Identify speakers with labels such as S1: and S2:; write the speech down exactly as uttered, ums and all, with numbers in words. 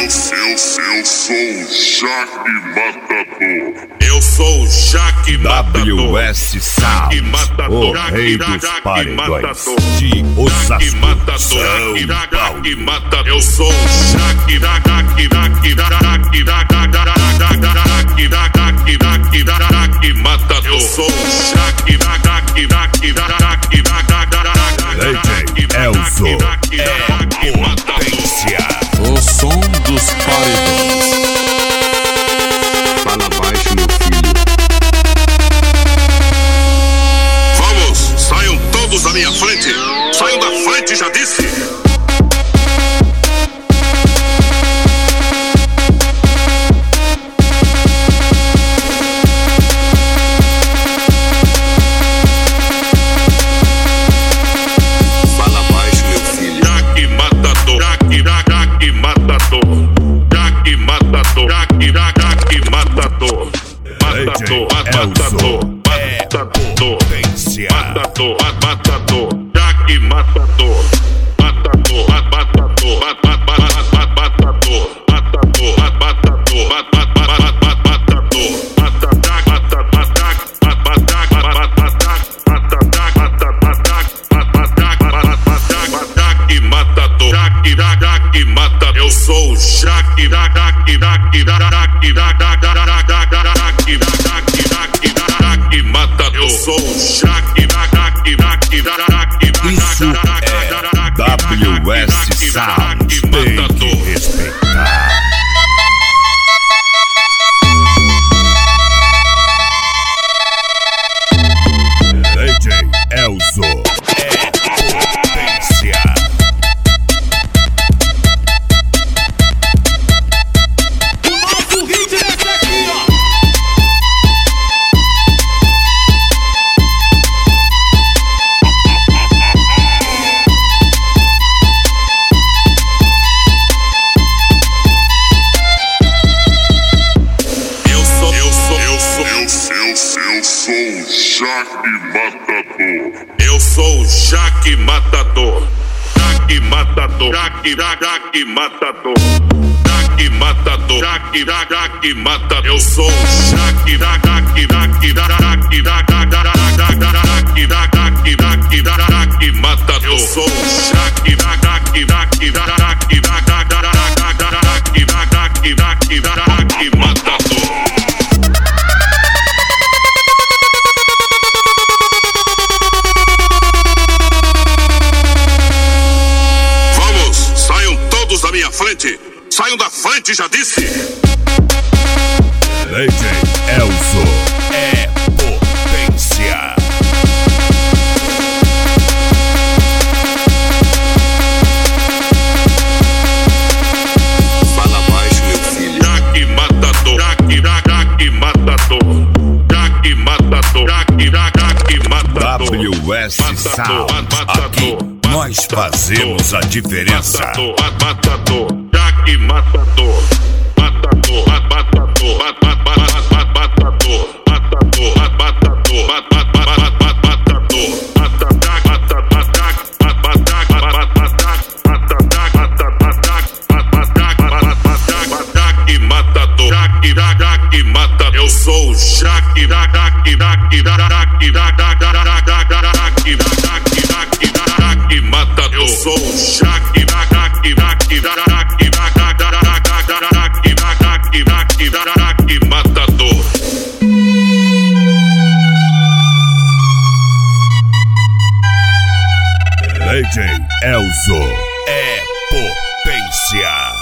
S1: Eu sou o Jaque Matador.
S2: W S Sound, o rei dos paredões de Osasco, São Paulo.
S1: Eu sou o Jaque, Jaque, Jaque, Jaque, Jaque Matador. Eu sou o Jaque, Jaque, Jaque, Jaque,
S2: D J Elzo é potência.
S3: O som dos paredões. Fala baixo, meu filho.
S1: Vamos, saiam todos da minha frente. Saiam da frente, já disse. Matador, matador, matador, matador, matador, Jaque Matador, matador, matador, matador, matador, Jaque Matador. Eu sou o Jaque, Jaque, Jaque, Jaque, Jaque Matador. Eu sou o Jaque, Jaque, Jaque, Jaque.
S2: Isso é W S Sound, tem que respeitar. D J Elzo é potência.
S1: Eu sou o Jaque Matador. Jaque Matador. Jaque, Jaque Matador. Jaque Matador. Jaque, Jaque Matador. Eu sou o Jaque, Jaque, Jaque, Jaque, Jaque, Jaque, Jaque Matador. Eu sou o Jaque, Jaque, Jaque, Jaque, Jaque, Jaque, Jaque Matador. Da minha frente, saiam da frente, já disse.
S2: D J Elzo é potência.
S3: Fala baixo, meu filho.
S1: Jaque Matador, Jaque, Jaque Matador, Jaque Matador, Jaque, Jaque Matador.
S2: W S Sound, aqui nós fazemos a diferença.
S1: Matador, matador, Jaque Matador, matador, matador, matador, matador, matador, matador, Jaque Matador, Jaque, Jaque Matador. Eu sou o Jaque, Jaque, Jaque, Jaque, Jaque, Jaque Matador. Eu sou o Jaque, Jaque, Jaque, Jaque, Jaque, Jaque Matador.
S2: D J Elzo é potência.